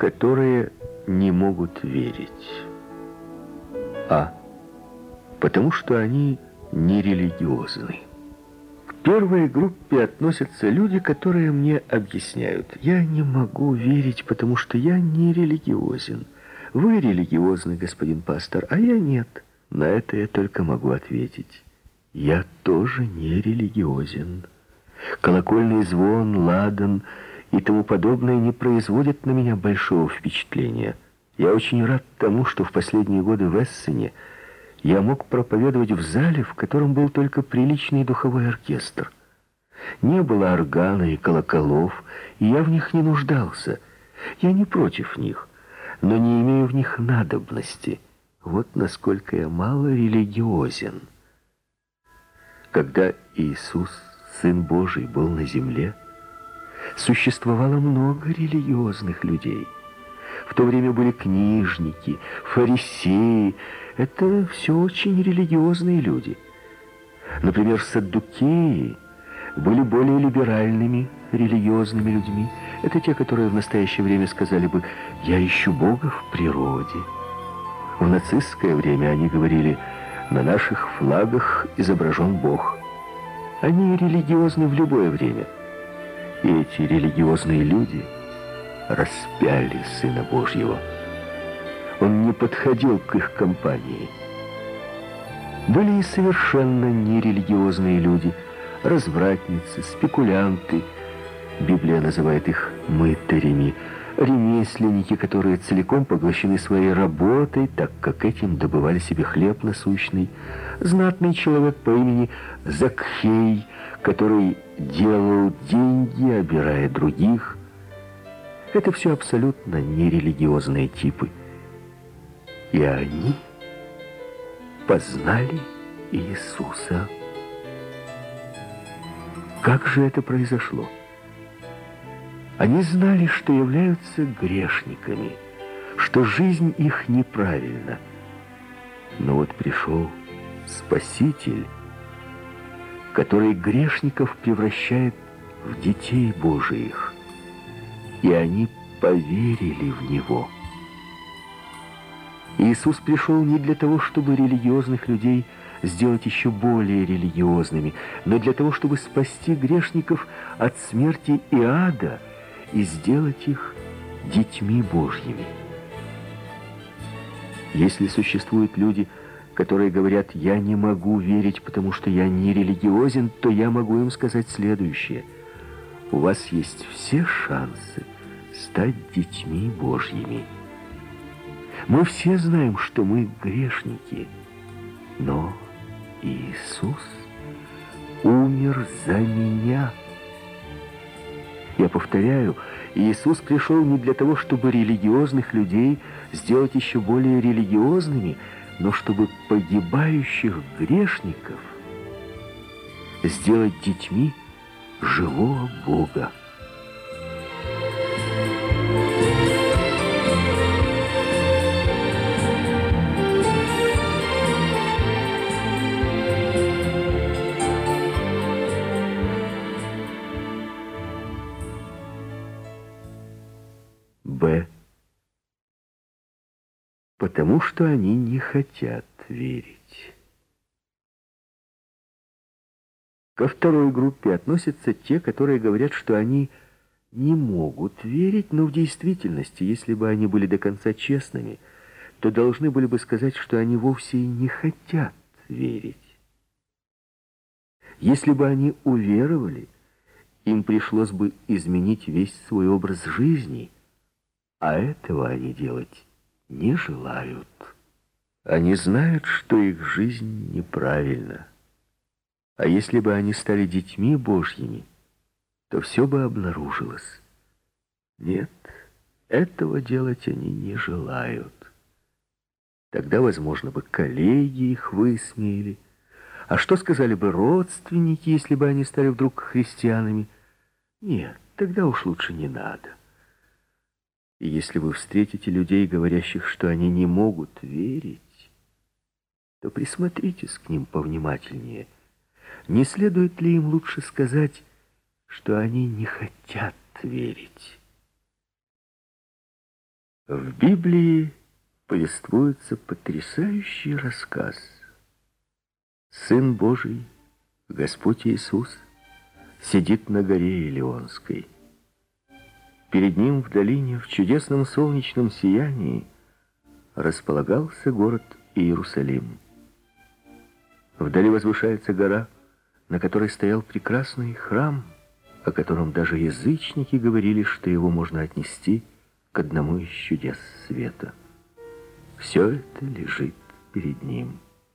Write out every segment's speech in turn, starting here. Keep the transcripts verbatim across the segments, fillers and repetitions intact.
которые не могут верить. А. Потому что они нерелигиозны. К первой группе относятся люди, которые мне объясняют: я не могу верить, потому что я не религиозен. Вы религиозны, господин пастор, а я нет. На это я только могу ответить: я тоже не религиозен. Колокольный звон, ладан и тому подобное не производят на меня большого впечатления. Я очень рад тому, что в последние годы в Эссене я мог проповедовать в зале, в котором был только приличный духовой оркестр. Не было органа и колоколов, и я в них не нуждался. Я не против них, но не имею в них надобности. Вот насколько я мало религиозен. Когда Иисус, Сын Божий, был на земле, существовало много религиозных людей. В то время были книжники, фарисеи. Это все очень религиозные люди. Например, саддукеи были более либеральными религиозными людьми. Это те, которые в настоящее время сказали бы: «Я ищу Бога в природе». В нацистское время они говорили: «На наших флагах изображен Бог». Они религиозны в любое время. И эти религиозные люди распяли Сына Божьего. Он не подходил к их компании. Были и совершенно нерелигиозные люди, развратницы, спекулянты. Библия называет их мытарями, ремесленники, которые целиком поглощены своей работой, так как этим добывали себе хлеб насущный. Знатный человек по имени Закхей, который делал деньги, обирая других. Это все абсолютно нерелигиозные типы. И они познали Иисуса. Как же это произошло? Они знали, что являются грешниками, что жизнь их неправильна. Но вот пришел Спаситель, который грешников превращает в детей Божиих, и они поверили в Него. Иисус пришел не для того, чтобы религиозных людей сделать еще более религиозными, но для того, чтобы спасти грешников от смерти и ада и сделать их детьми Божьими. Если существуют люди, которые говорят: «Я не могу верить, потому что я не религиозен», то я могу им сказать следующее: у вас есть все шансы стать детьми Божьими. Мы все знаем, что мы грешники, но Иисус умер за меня. Я повторяю, Иисус пришел не для того, чтобы религиозных людей сделать еще более религиозными, но чтобы погибающих грешников сделать детьми живого Бога. Б. Потому что они не хотят верить. Ко второй группе относятся те, которые говорят, что они не могут верить, но в действительности, если бы они были до конца честными, то должны были бы сказать, что они вовсе и не хотят верить. Если бы они уверовали, им пришлось бы изменить весь свой образ жизни, а этого они делать не желают. Они знают, что их жизнь неправильна. А если бы они стали детьми Божьими, то все бы обнаружилось. Нет, этого делать они не желают. Тогда, возможно, бы коллеги их высмеяли. А что сказали бы родственники, если бы они стали вдруг христианами? Нет, тогда уж лучше не надо. И если вы встретите людей, говорящих, что они не могут верить, то присмотритесь к ним повнимательнее. Не следует ли им лучше сказать, что они не хотят верить? В Библии повествуется потрясающий рассказ. Сын Божий, Господь Иисус, сидит на горе Илионской. Перед ним в долине, в чудесном солнечном сиянии, располагался город Иерусалим. Вдали возвышается гора, на которой стоял прекрасный храм, о котором даже язычники говорили, что его можно отнести к одному из чудес света. Все это лежит перед ним.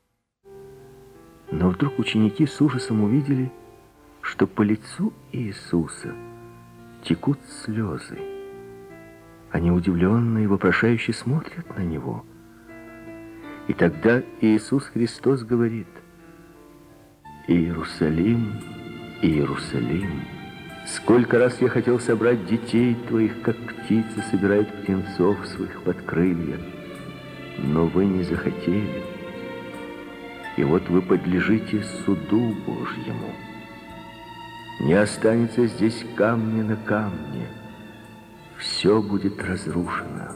Но вдруг ученики с ужасом увидели, что по лицу Иисуса текут слезы. Они удивленно и вопрошающе смотрят на Него. И тогда Иисус Христос говорит: «Иерусалим, Иерусалим, сколько раз я хотел собрать детей твоих, как птицы собирают птенцов своих под крылья, но вы не захотели. И вот вы подлежите суду Божьему. Не останется здесь камня на камне, все будет разрушено».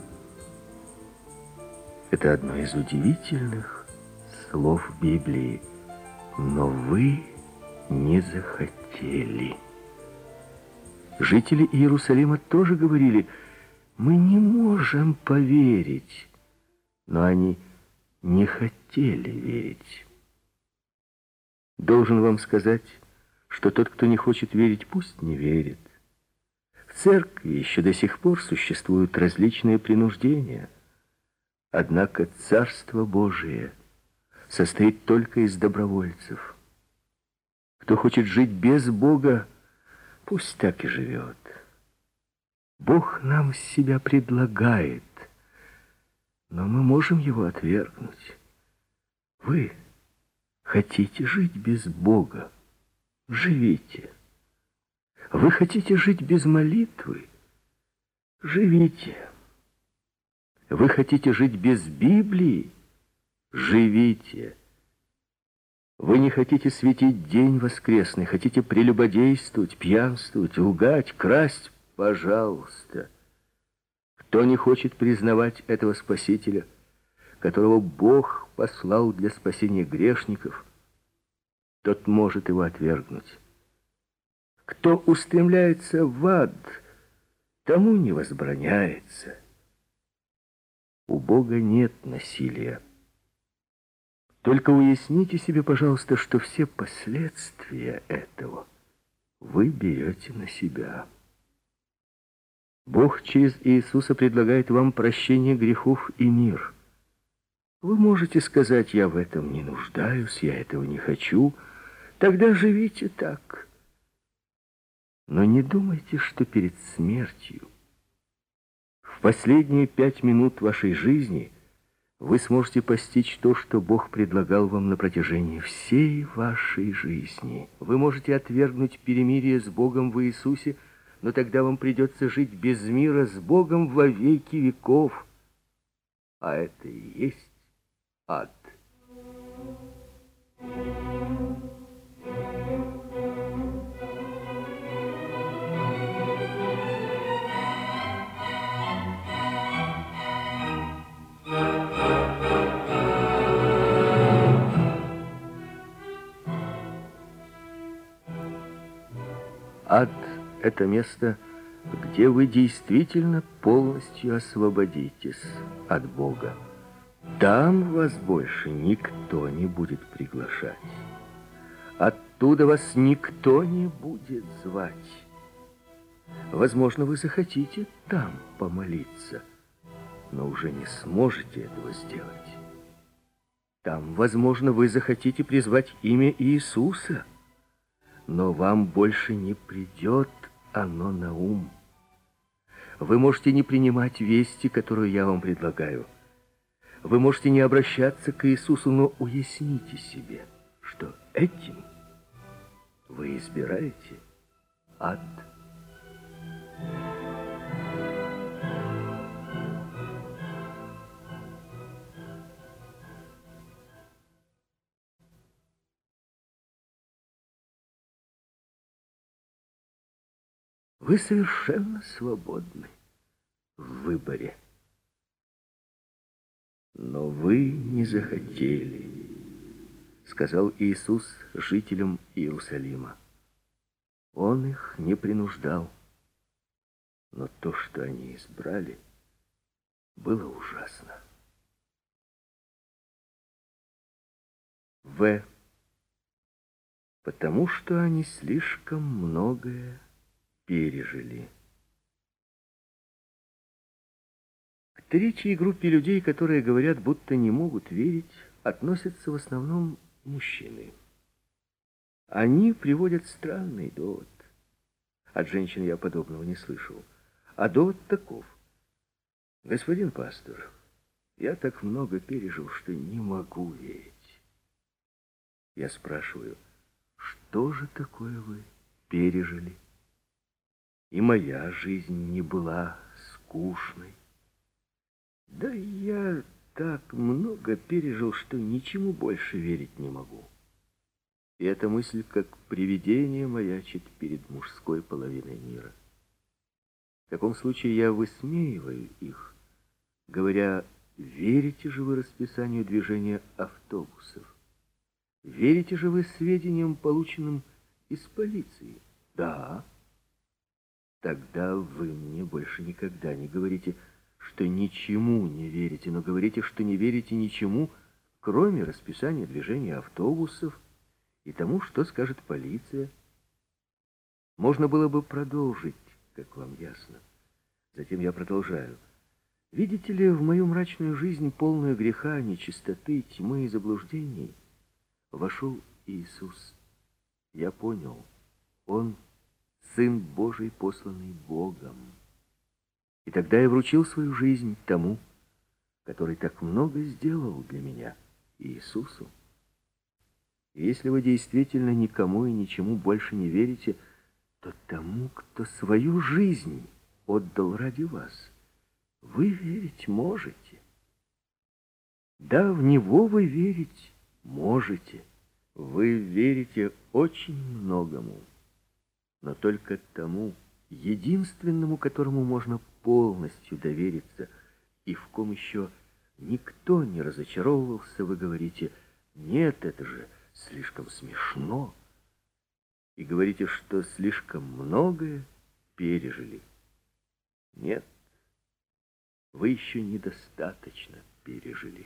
Это одно из удивительных слов Библии. Но вы не захотели. Жители Иерусалима тоже говорили: мы не можем поверить. Но они не хотели верить. Должен вам сказать, что тот, кто не хочет верить, пусть не верит. В церкви еще до сих пор существуют различные принуждения. Однако Царство Божие состоит только из добровольцев. Кто хочет жить без Бога, пусть так и живет. Бог нам себя предлагает, но мы можем его отвергнуть. Вы хотите жить без Бога? Живите. Вы хотите жить без молитвы? Живите. Вы хотите жить без Библии? Живите. Вы не хотите светить день воскресный, хотите прелюбодействовать, пьянствовать, лгать, красть? Пожалуйста. Кто не хочет признавать этого Спасителя, которого Бог послал для спасения грешников, тот может его отвергнуть. Кто устремляется в ад, тому не возбраняется. У Бога нет насилия. Только уясните себе, пожалуйста, что все последствия этого вы берете на себя. Бог через Иисуса предлагает вам прощение грехов и мир. Вы можете сказать: я в этом не нуждаюсь, я этого не хочу. Тогда живите так. Но не думайте, что перед смертью, в последние пять минут вашей жизни, вы сможете постичь то, что Бог предлагал вам на протяжении всей вашей жизни. Вы можете отвергнуть перемирие с Богом в Иисусе, но тогда вам придется жить без мира с Богом во веки веков. А это и есть ад. Ад — это место, где вы действительно полностью освободитесь от Бога. Там вас больше никто не будет приглашать. Оттуда вас никто не будет звать. Возможно, вы захотите там помолиться, но уже не сможете этого сделать. Там, возможно, вы захотите призвать имя Иисуса, но вам больше не придет оно на ум. Вы можете не принимать вести, которую я вам предлагаю. Вы можете не обращаться к Иисусу, но уясните себе, что этим вы избираете ад. Вы совершенно свободны. в выборе. Но вы не захотели, сказал Иисус жителям Иерусалима. Он их не принуждал, но то, что они избрали, было ужасно. В. Потому что они слишком многое пережили. К третьей группе людей, которые говорят, будто не могут верить, относятся в основном мужчины. Они приводят странный довод. От женщин я подобного не слышал. А довод таков. Господин пастор, я так много пережил, что не могу верить. Я спрашиваю, что же такое вы пережили? И моя жизнь не была скучной. Да я так много пережил, что ничему больше верить не могу. И эта мысль, как привидение, маячит перед мужской половиной мира. В таком случае я высмеиваю их, говоря, верите же вы расписанию движения автобусов? Верите же вы сведениям, полученным из полиции? Да. Тогда вы мне больше никогда не говорите, что ничему не верите, но говорите, что не верите ничему, кроме расписания движения автобусов и тому, что скажет полиция. Можно было бы продолжить, как вам ясно. Затем я продолжаю. Видите ли, в мою мрачную жизнь, полную греха, нечистоты, тьмы и заблуждений, вошел Иисус. Я понял, Он Сын Божий, посланный Богом. И тогда я вручил свою жизнь тому, который так много сделал для меня, Иисусу. И если вы действительно никому и ничему больше не верите, то тому, кто свою жизнь отдал ради вас, вы верить можете. Да, в Него вы верить можете. Вы верите очень многому, но только тому, единственному, которому можно полностью довериться, и в ком еще никто не разочаровывался, вы говорите, нет, это же слишком смешно, и говорите, что слишком многое пережили. Нет, вы еще недостаточно пережили.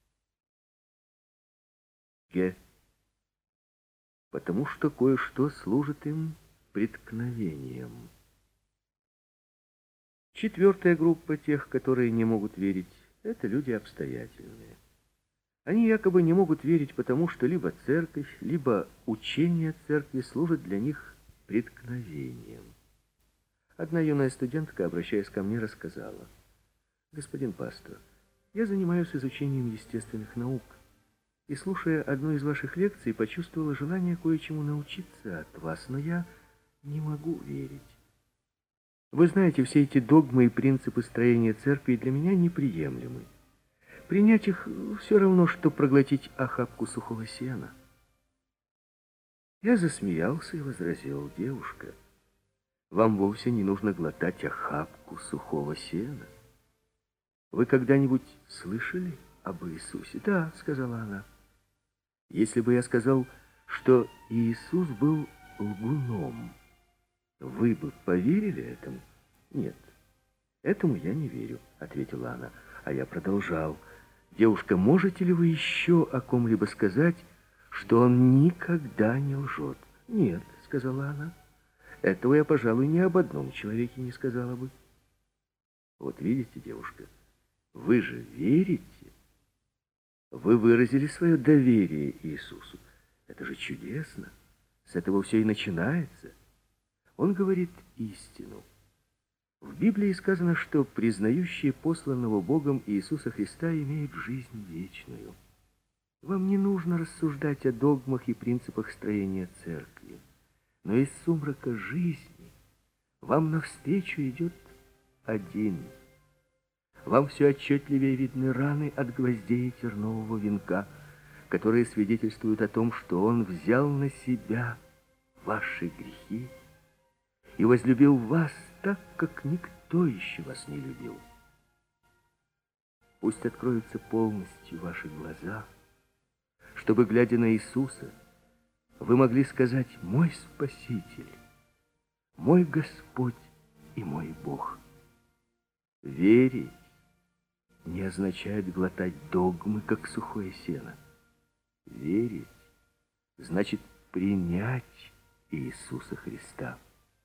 Г. Потому что кое-что служит им преткновением. Четвертая группа тех, которые не могут верить, это люди обстоятельные. Они якобы не могут верить, потому что либо церковь, либо учение церкви служит для них преткновением. Одна юная студентка, обращаясь ко мне, рассказала: «Господин пастор, я занимаюсь изучением естественных наук, и, слушая одну из ваших лекций, почувствовала желание кое-чему научиться от вас, но я не могу верить. Вы знаете, все эти догмы и принципы строения церкви для меня неприемлемы. Принять их все равно, что проглотить охапку сухого сена». Я засмеялся и возразил: «Девушка, вам вовсе не нужно глотать охапку сухого сена. Вы когда-нибудь слышали об Иисусе?» «Да», — сказала она. «Если бы я сказал, что Иисус был лгуном, вы бы поверили этому?» «Нет, этому я не верю», — ответила она. А я продолжал: «Девушка, можете ли вы еще о ком-либо сказать, что он никогда не лжет?» «Нет», — сказала она. «Этого я, пожалуй, ни об одном человеке не сказала бы». Вот видите, девушка, вы же верите. Вы выразили свое доверие Иисусу. Это же чудесно. С этого все и начинается. Он говорит истину. В Библии сказано, что признающие посланного Богом Иисуса Христа имеют жизнь вечную. Вам не нужно рассуждать о догмах и принципах строения церкви, но из сумрака жизни вам навстречу идет один. Вам все отчетливее видны раны от гвоздей тернового венка, которые свидетельствуют о том, что Он взял на себя ваши грехи и возлюбил вас так, как никто Кто еще вас не любил? Пусть откроются полностью ваши глаза, чтобы, глядя на Иисуса, вы могли сказать: «Мой Спаситель, мой Господь и мой Бог». Верить не означает глотать догмы, как сухое сено. Верить значит принять Иисуса Христа.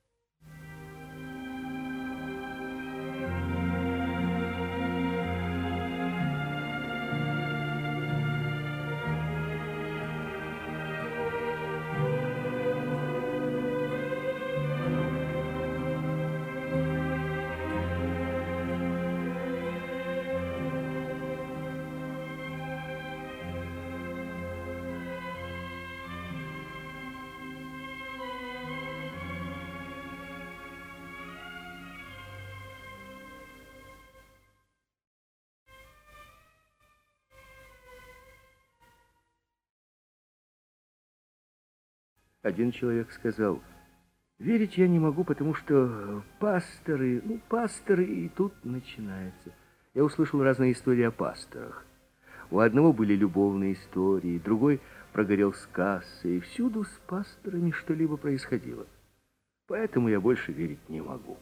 Один человек сказал: верить я не могу, потому что пасторы, ну, пасторы, и тут начинается. Я услышал разные истории о пасторах. У одного были любовные истории, другой прогорел с кассой, и всюду с пасторами что-либо происходило. Поэтому я больше верить не могу.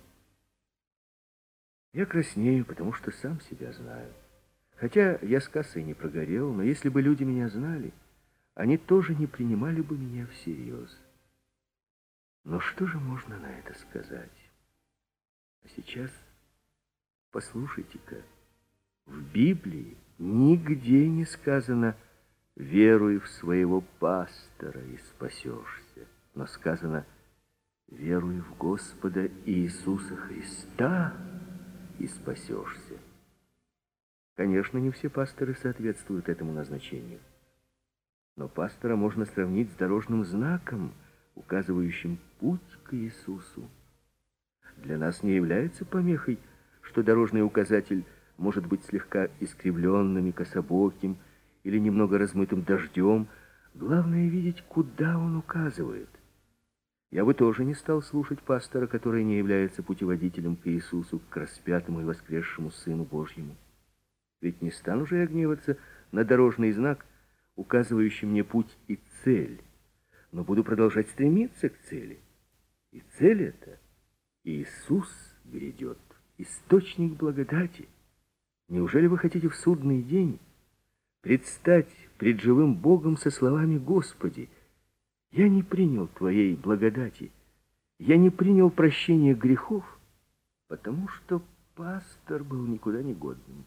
Я краснею, потому что сам себя знаю. Хотя я с кассой не прогорел, но если бы люди меня знали, они тоже не принимали бы меня всерьез. Но что же можно на это сказать? А сейчас послушайте-ка. В Библии нигде не сказано: «Веруй в своего пастора и спасешься», но сказано: «Веруй в Господа Иисуса Христа и спасешься». Конечно, не все пасторы соответствуют этому назначению. Но пастора можно сравнить с дорожным знаком, указывающим путь к Иисусу. Для нас не является помехой, что дорожный указатель может быть слегка искривленным и кособоким или немного размытым дождем. Главное видеть, куда он указывает. Я бы тоже не стал слушать пастора, который не является путеводителем к Иисусу, к распятому и воскресшему Сыну Божьему. Ведь не стану же я гневаться на дорожный знак, указывающий мне путь и цель, но буду продолжать стремиться к цели. И цель эта Иисус грядет, источник благодати. Неужели вы хотите в судный день предстать пред живым Богом со словами: «Господи, я не принял Твоей благодати, я не принял прощения грехов, потому что пастор был никуда не годным»?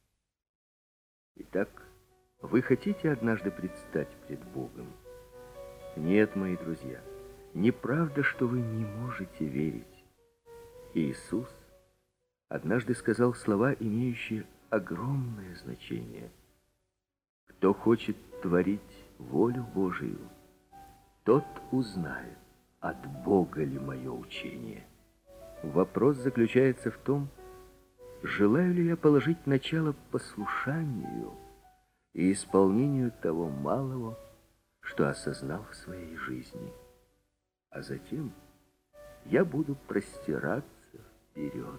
Итак, вы хотите однажды предстать пред Богом? Нет, мои друзья, неправда, что вы не можете верить. Иисус однажды сказал слова, имеющие огромное значение: «Кто хочет творить волю Божию, тот узнает, от Бога ли мое учение». Вопрос заключается в том, желаю ли я положить начало послушанию и исполнению того малого, что осознал в своей жизни. А затем я буду простираться вперед.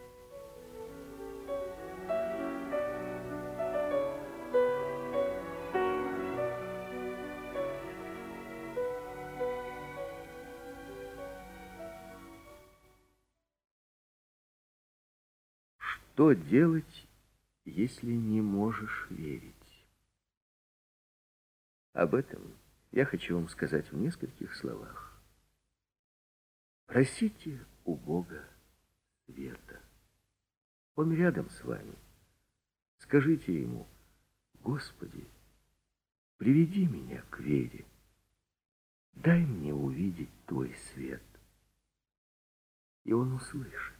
Что делать, если не можешь верить? Об этом я хочу вам сказать в нескольких словах. Просите у Бога света. Он рядом с вами. Скажите Ему: «Господи, приведи меня к вере. Дай мне увидеть Твой свет». И Он услышит.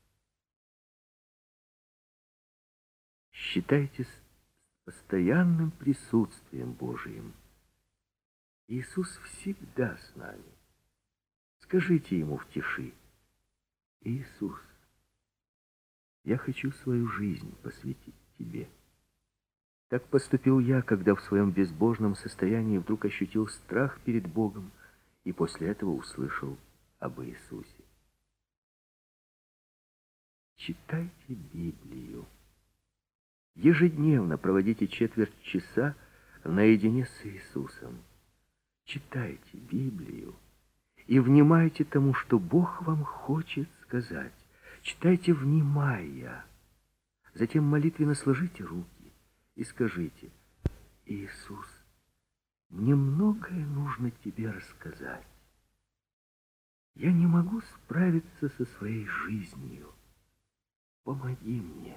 Считайтесь с постоянным присутствием Божиим. Иисус всегда с нами. Скажите Ему в тиши: «Иисус, я хочу свою жизнь посвятить Тебе». Так поступил я, когда в своем безбожном состоянии вдруг ощутил страх перед Богом и после этого услышал об Иисусе. читайте Библию. Ежедневно проводите четверть часа наедине с Иисусом. Читайте Библию и внимайте тому, что Бог вам хочет сказать. Читайте, внимая. Затем молитвенно сложите руки и скажите: Иисус, мне многое нужно тебе рассказать. Я не могу справиться со своей жизнью. Помоги мне.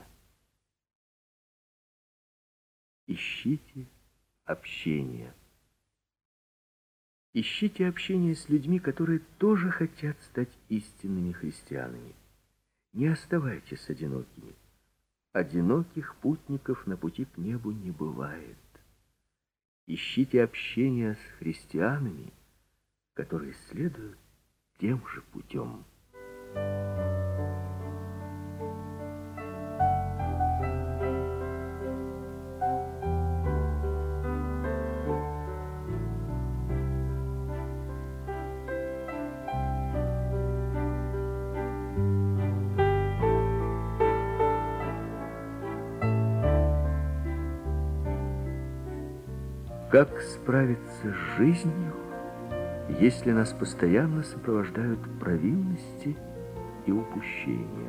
Ищите общение. Ищите общение с людьми, которые тоже хотят стать истинными христианами. Не оставайтесь одинокими. Одиноких путников на пути к небу не бывает. Ищите общение с христианами, которые следуют тем же путем. Как справиться с жизнью, если нас постоянно сопровождают провинности и упущения?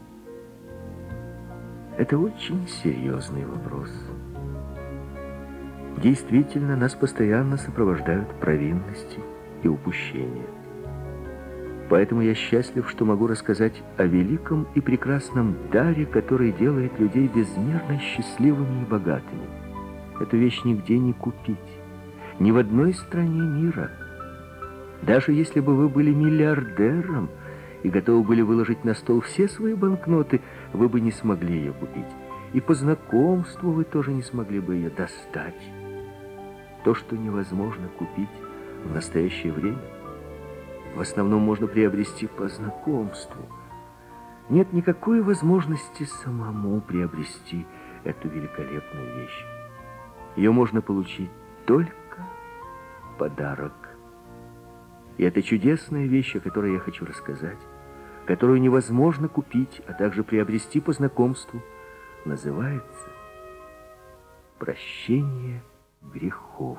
Это очень серьезный вопрос. Действительно, нас постоянно сопровождают провинности и упущения. Поэтому я счастлив, что могу рассказать о великом и прекрасном даре, который делает людей безмерно счастливыми и богатыми. Эту вещь нигде не купить, ни в одной стране мира. Даже если бы вы были миллиардером и готовы были выложить на стол все свои банкноты, вы бы не смогли ее купить. И по знакомству вы тоже не смогли бы ее достать. То, что невозможно купить в настоящее время, в основном можно приобрести по знакомству. Нет никакой возможности самому приобрести эту великолепную вещь. Ее можно получить только в подарок. И это чудесная вещь, о которой я хочу рассказать, которую невозможно купить, а также приобрести по знакомству, называется прощение грехов.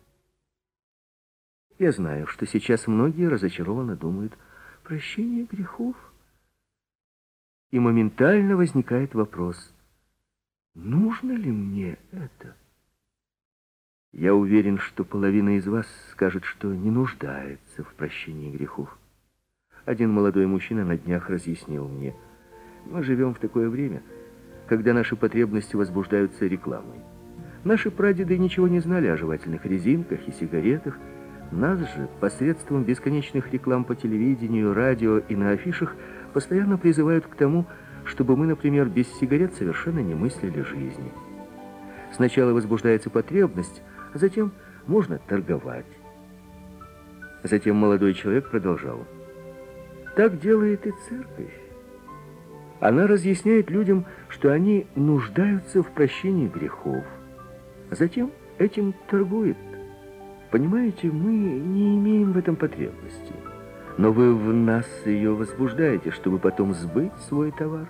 Я знаю, что сейчас многие разочарованно думают: прощение грехов? И моментально возникает вопрос: нужно ли мне это? Я уверен, что половина из вас скажет, что не нуждается в прощении грехов. Один молодой мужчина на днях разъяснил мне: мы живем в такое время, когда наши потребности возбуждаются рекламой. Наши прадеды ничего не знали о жевательных резинках и сигаретах. Нас же посредством бесконечных реклам по телевидению, радио и на афишах постоянно призывают к тому, чтобы мы, например, без сигарет совершенно не мыслили жизни. Сначала возбуждается потребность, а затем можно торговать. Затем молодой человек продолжал: так делает и церковь. Она разъясняет людям, что они нуждаются в прощении грехов, а затем этим торгует. Понимаете, мы не имеем в этом потребности, но вы в нас ее возбуждаете, чтобы потом сбыть свой товар.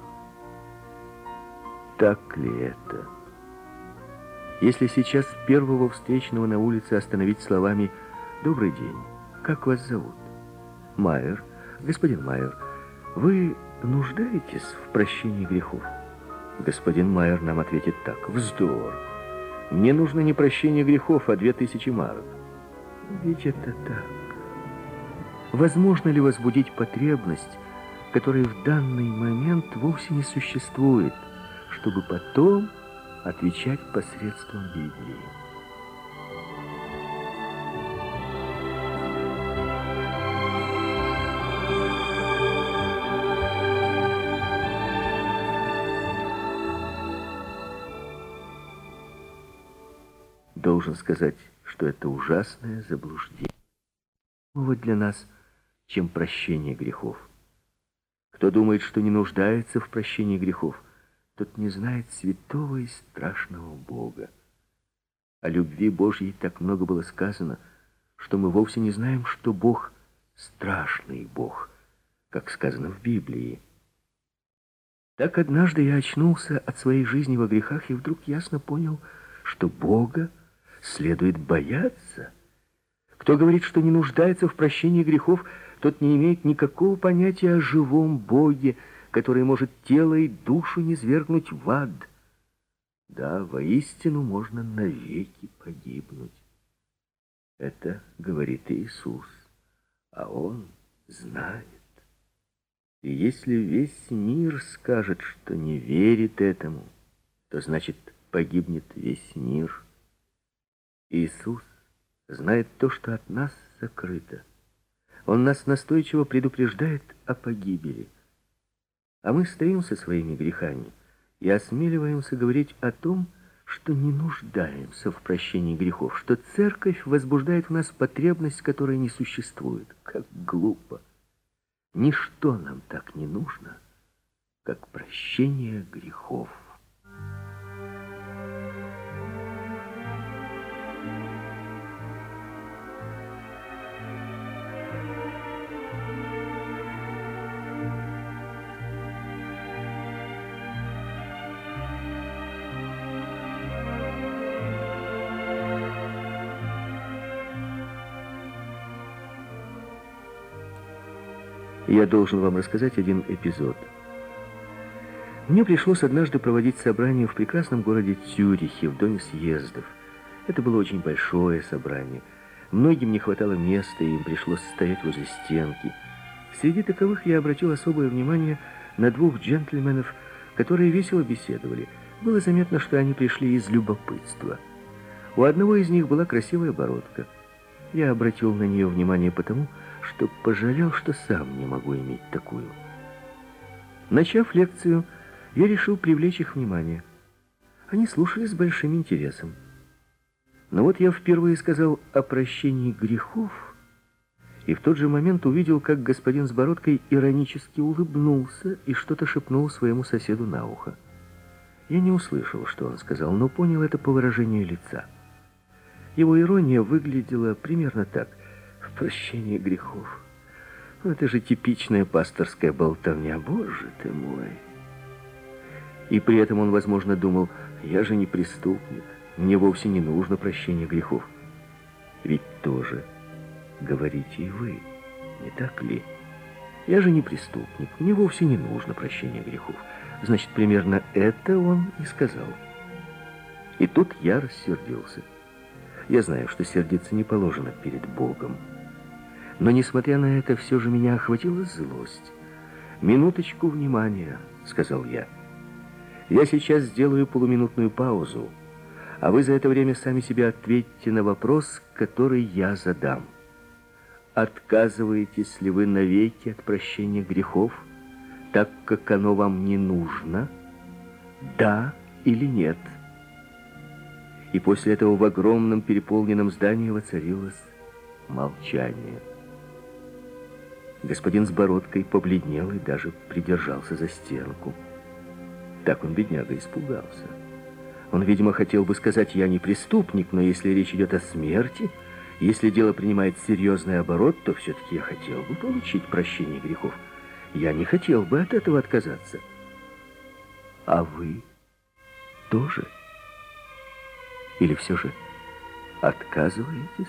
Так ли это? Если сейчас первого встречного на улице остановить словами: «Добрый день, как вас зовут?» «Майер». «Господин Майер, вы нуждаетесь в прощении грехов?» Господин Майер нам ответит так: «Вздор! Мне нужно не прощение грехов, а две тысячи марок». Ведь это так. Возможно ли возбудить потребность, которая в данный момент вовсе не существует, чтобы потом отвечать посредством Библии? Должен сказать, что это ужасное заблуждение. Вот для нас, чем прощение грехов. Кто думает, что не нуждается в прощении грехов, тот не знает святого и страшного Бога. О любви Божьей так много было сказано, что мы вовсе не знаем, что Бог — страшный Бог, как сказано в Библии. Так однажды я очнулся от своей жизни во грехах и вдруг ясно понял, что Бога следует бояться. Кто говорит, что не нуждается в прощении грехов, тот не имеет никакого понятия о живом Боге, который может тело и душу низвергнуть в ад. Да, воистину можно навеки погибнуть. Это говорит Иисус, а Он знает. И если весь мир скажет, что не верит этому, то значит погибнет весь мир. Иисус знает то, что от нас сокрыто. Он нас настойчиво предупреждает о погибели. А мы стоим со своими грехами и осмеливаемся говорить о том, что не нуждаемся в прощении грехов, что церковь возбуждает в нас потребность, которой не существует. Как глупо! Ничто нам так не нужно, как прощение грехов. Я должен вам рассказать один эпизод. Мне пришлось однажды проводить собрание в прекрасном городе Цюрихе, в доме съездов. Это было очень большое собрание. Многим не хватало места, и им пришлось стоять возле стенки. Среди таковых я обратил особое внимание на двух джентльменов, которые весело беседовали. Было заметно, что они пришли из любопытства. У одного из них была красивая бородка. Я обратил на нее внимание потому, что пожалел, что сам не могу иметь такую. Начав лекцию, я решил привлечь их внимание. Они слушали с большим интересом. Но вот я впервые сказал о прощении грехов, и в тот же момент увидел, как господин с бородкой иронически улыбнулся и что-то шепнул своему соседу на ухо. Я не услышал, что он сказал, но понял это по выражению лица. Его ирония выглядела примерно так: прощение грехов. Это же типичная пасторская болтовня, боже ты мой. И при этом он, возможно, думал: я же не преступник, мне вовсе не нужно прощения грехов. Ведь тоже говорите и вы, не так ли? Я же не преступник, мне вовсе не нужно прощения грехов. Значит, примерно это он и сказал. И тут я рассердился. Я знаю, что сердиться не положено перед Богом. Но, несмотря на это, все же меня охватила злость. «Минуточку внимания», — сказал я. «Я сейчас сделаю полуминутную паузу, а вы за это время сами себе ответьте на вопрос, который я задам. Отказываетесь ли вы навеки от прощения грехов, так как оно вам не нужно? Да или нет?» И после этого в огромном переполненном здании воцарилось молчание. Господин с бородкой побледнел и даже придержался за стенку. Так он, бедняга, испугался. Он, видимо, хотел бы сказать: я не преступник, но если речь идет о смерти, если дело принимает серьезный оборот, то все-таки я хотел бы получить прощение грехов. Я не хотел бы от этого отказаться. А вы тоже? Или все же отказываетесь?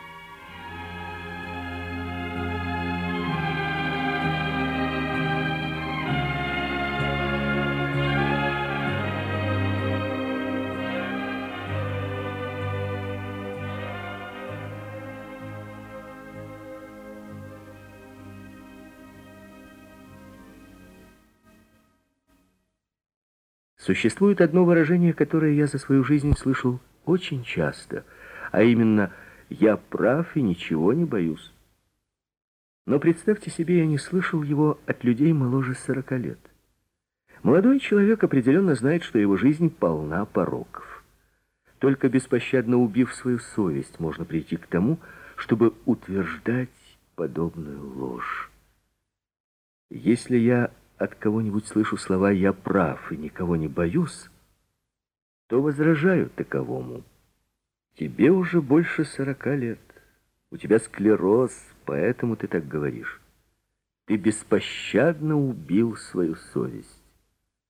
Существует одно выражение, которое я за свою жизнь слышал очень часто, а именно: «я прав и ничего не боюсь». Но представьте себе, я не слышал его от людей моложе сорока лет. Молодой человек определенно знает, что его жизнь полна пороков. Только беспощадно убив свою совесть, можно прийти к тому, чтобы утверждать подобную ложь. Если я от кого-нибудь слышу слова «я прав и никого не боюсь», то возражаю таковому: тебе уже больше сорока лет, у тебя склероз, поэтому ты так говоришь. Ты беспощадно убил свою совесть.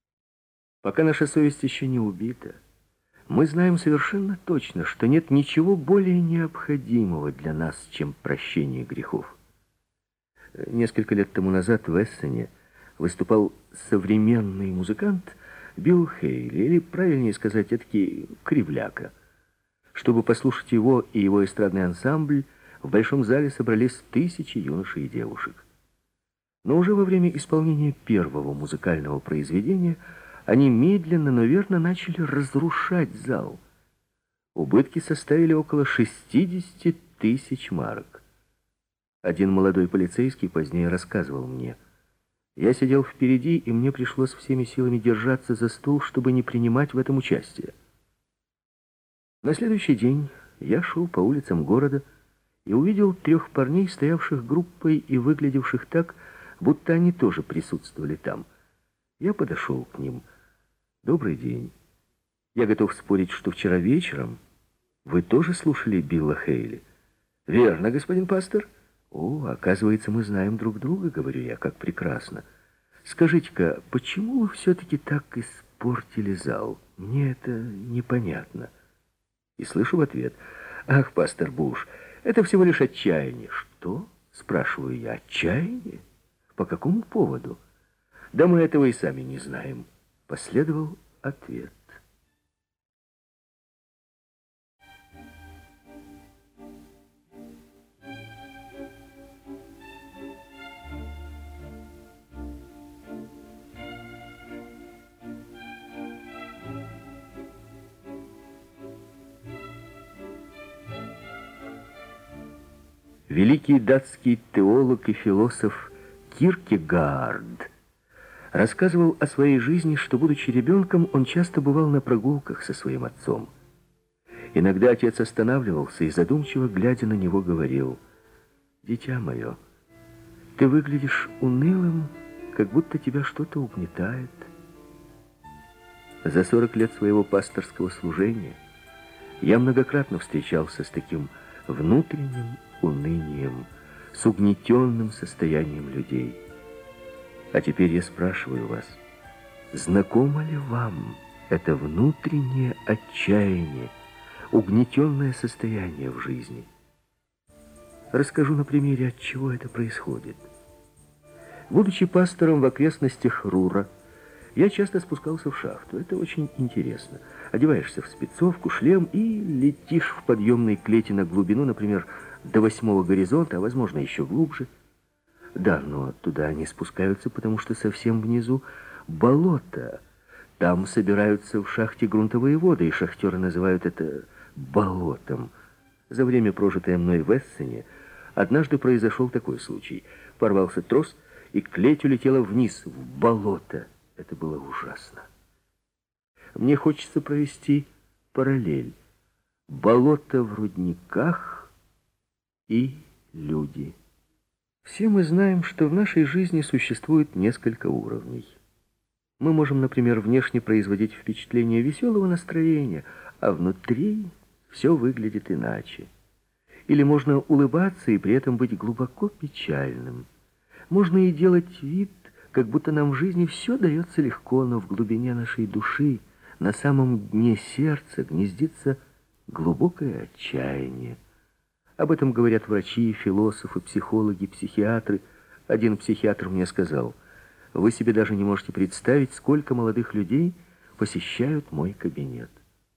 Пока наша совесть еще не убита, мы знаем совершенно точно, что нет ничего более необходимого для нас, чем прощение грехов. Несколько лет тому назад в Эссене выступал современный музыкант Билл Хейли, или, правильнее сказать, эдакий кривляка. Чтобы послушать его и его эстрадный ансамбль, в большом зале собрались тысячи юношей и девушек. Но уже во время исполнения первого музыкального произведения они медленно, но верно начали разрушать зал. Убытки составили около шестидесяти тысяч марок. Один молодой полицейский позднее рассказывал мне: «Я сидел впереди, и мне пришлось всеми силами держаться за стул, чтобы не принимать в этом участие». На следующий день я шел по улицам города и увидел трех парней, стоявших группой и выглядевших так, будто они тоже присутствовали там. Я подошел к ним. «Добрый день. Я готов спорить, что вчера вечером вы тоже слушали Билла Хейли». «Верно, господин пастор». «О, оказывается, мы знаем друг друга», — говорю я, — «как прекрасно. Скажите-ка, почему вы все-таки так испортили зал? Мне это непонятно». И слышу в ответ: «Ах, пастор Буш, это всего лишь отчаяние». «Что?» — спрашиваю я. «Отчаяние? По какому поводу?» «Да мы этого и сами не знаем», — последовал ответ. Великий датский теолог и философ Киркегаард рассказывал о своей жизни, что, будучи ребенком, он часто бывал на прогулках со своим отцом. Иногда отец останавливался и, задумчиво глядя на него, говорил: «Дитя мое, ты выглядишь унылым, как будто тебя что-то угнетает». За сорок лет своего пасторского служения я многократно встречался с таким внутренним унынием, с угнетенным состоянием людей. А теперь я спрашиваю вас, знакомо ли вам это внутреннее отчаяние, угнетенное состояние в жизни? Расскажу на примере, от чего это происходит. Будучи пастором в окрестностях Рура, я часто спускался в шахту. Это очень интересно. Одеваешься в спецовку, шлем и летишь в подъемной клете на глубину, например, до восьмого горизонта, а возможно еще глубже. Да, но туда они спускаются, потому что совсем внизу болото. Там собираются в шахте грунтовые воды, и шахтеры называют это болотом. За время, прожитое мной в Эссене, однажды произошел такой случай. Порвался трос, и клеть улетела вниз, в болото. Это было ужасно. Мне хочется провести параллель. Болото в рудниках и люди. Все мы знаем, что в нашей жизни существует несколько уровней. Мы можем, например, внешне производить впечатление веселого настроения, а внутри все выглядит иначе. Или можно улыбаться и при этом быть глубоко печальным. Можно и делать вид, как будто нам в жизни все дается легко, но в глубине нашей души, на самом дне сердца, гнездится глубокое отчаяние. Об этом говорят врачи, философы, психологи, психиатры. Один психиатр мне сказал: «Вы себе даже не можете представить, сколько молодых людей посещают мой кабинет».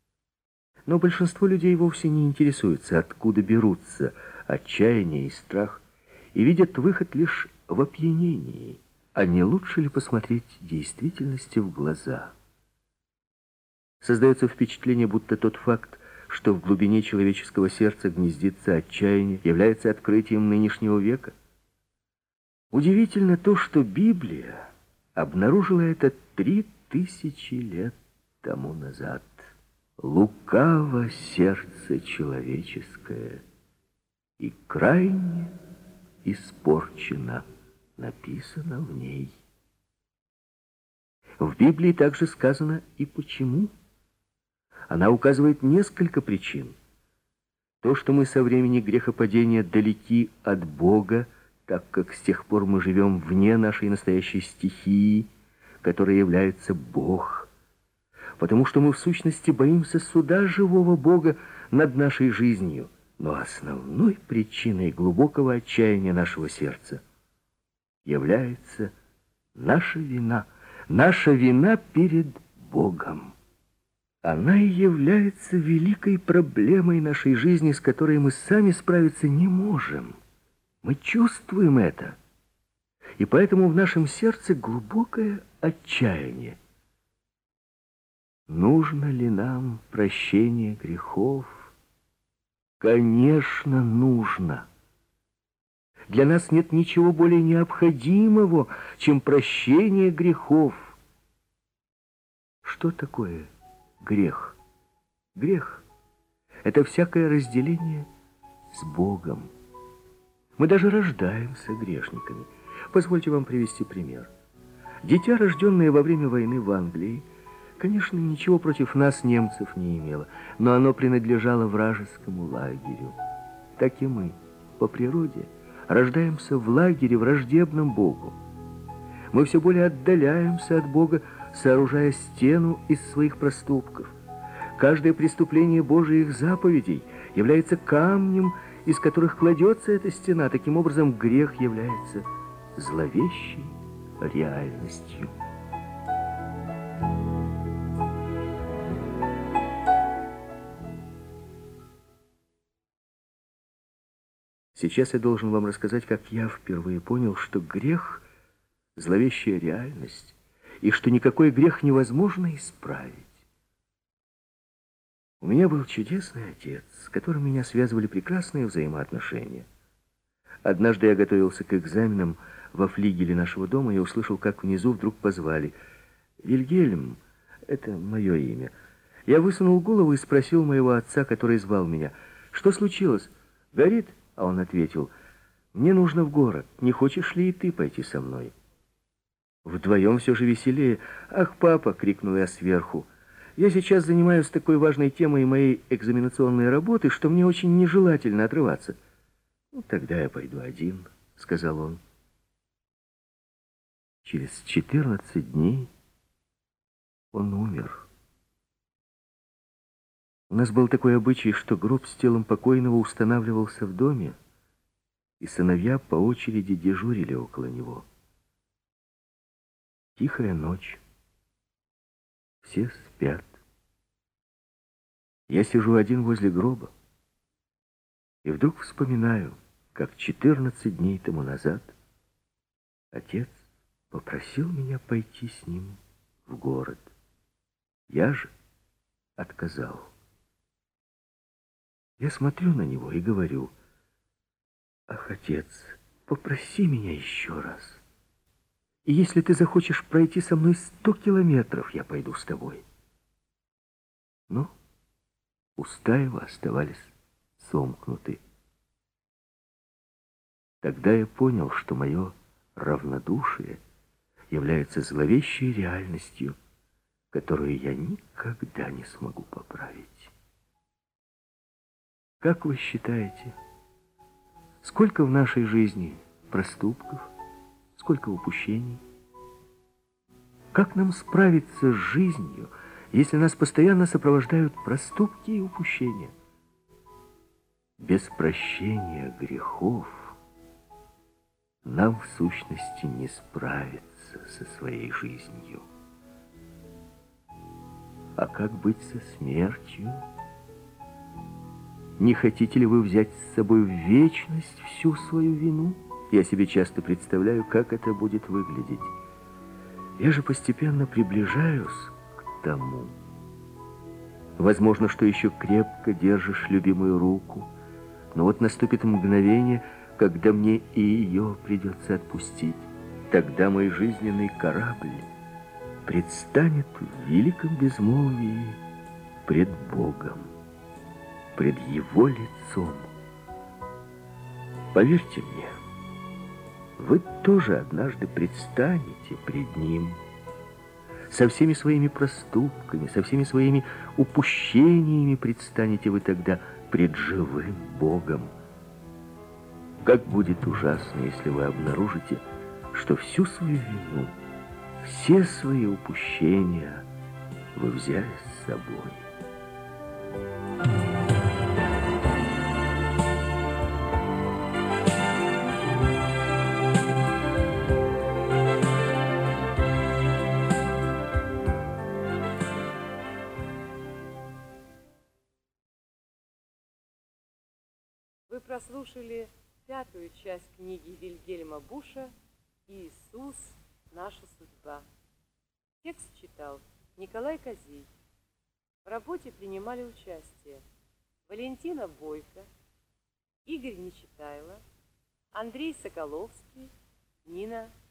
Но большинство людей вовсе не интересуется, откуда берутся отчаяние и страх, и видят выход лишь в опьянении. А не лучше ли посмотреть действительности в глаза? Создается впечатление, будто тот факт, что в глубине человеческого сердца гнездится отчаяние, является открытием нынешнего века. Удивительно то, что Библия обнаружила это три тысячи лет тому назад. «Лукаво сердце человеческое, и крайне испорчено», написано в ней. В Библии также сказано и почему. Она указывает несколько причин. То, что мы со времени грехопадения далеки от Бога, так как с тех пор мы живем вне нашей настоящей стихии, которая является Бог. потому что мы в сущности боимся суда живого Бога над нашей жизнью. Но основной причиной глубокого отчаяния нашего сердца является наша вина, наша вина перед Богом. Она и является великой проблемой нашей жизни, с которой мы сами справиться не можем. Мы чувствуем это, и поэтому в нашем сердце глубокое отчаяние. Нужно ли нам прощение грехов? Конечно, нужно. Для нас нет ничего более необходимого, чем прощение грехов. Что такое грех? Грех — это всякое разделение с Богом. Мы даже рождаемся грешниками. Позвольте вам привести пример. Дитя, рожденное во время войны в Англии, конечно, ничего против нас, немцев, не имело, но оно принадлежало вражескому лагерю. Так и мы, по природе, рождаемся в лагере, враждебном Богу. Мы все более отдаляемся от Бога, сооружая стену из своих проступков. Каждое преступление Божиих заповедей является камнем, из которых кладется эта стена. Таким образом, грех является зловещей реальностью. Сейчас я должен вам рассказать, как я впервые понял, что грех — зловещая реальность, и что никакой грех невозможно исправить. У меня был чудесный отец, с которым меня связывали прекрасные взаимоотношения. Однажды я готовился к экзаменам во флигеле нашего дома и услышал, как внизу вдруг позвали. «Вильгельм» — это мое имя. Я высунул голову и спросил моего отца, который звал меня: «Что случилось? Горит?» А он ответил: «Мне нужно в город. Не хочешь ли и ты пойти со мной?» «Вдвоем все же веселее». «Ах, папа!» — крикнул я сверху. «Я сейчас занимаюсь такой важной темой моей экзаменационной работы, что мне очень нежелательно отрываться». «Ну, тогда я пойду один», — сказал он. Через четырнадцать дней он умер. У нас был такой обычай, что гроб с телом покойного устанавливался в доме, и сыновья по очереди дежурили около него. Тихая ночь. Все спят. Я сижу один возле гроба, и вдруг вспоминаю, как четырнадцать дней тому назад отец попросил меня пойти с ним в город. Я же отказал. Я смотрю на него и говорю: «Ах, отец, попроси меня еще раз. И если ты захочешь пройти со мной сто километров, я пойду с тобой». Но уста его оставались сомкнуты. Тогда я понял, что мое равнодушие является зловещей реальностью, которую я никогда не смогу поправить. Как вы считаете, сколько в нашей жизни проступков, сколько упущений? Как нам справиться с жизнью, если нас постоянно сопровождают проступки и упущения? Без прощения грехов нам в сущности не справиться со своей жизнью. А как быть со смертью? Не хотите ли вы взять с собой в вечность всю свою вину? Я себе часто представляю, как это будет выглядеть. Я же постепенно приближаюсь к тому. Возможно, что еще крепко держишь любимую руку, но вот наступит мгновение, когда мне и ее придется отпустить. Тогда мой жизненный корабль предстанет в великом безмолвии пред Богом, пред Его лицом. Поверьте мне, вы тоже однажды предстанете пред Ним. Со всеми своими проступками, со всеми своими упущениями предстанете вы тогда пред живым Богом. Как будет ужасно, если вы обнаружите, что всю свою вину, все свои упущения вы взяли с собой. Вы прослушали пятую часть книги Вильгельма Буша «Иисус. Наша судьба». Текст читал Николай Козей. В работе принимали участие Валентина Бойко, Игорь Нечитайло, Андрей Соколовский, Нина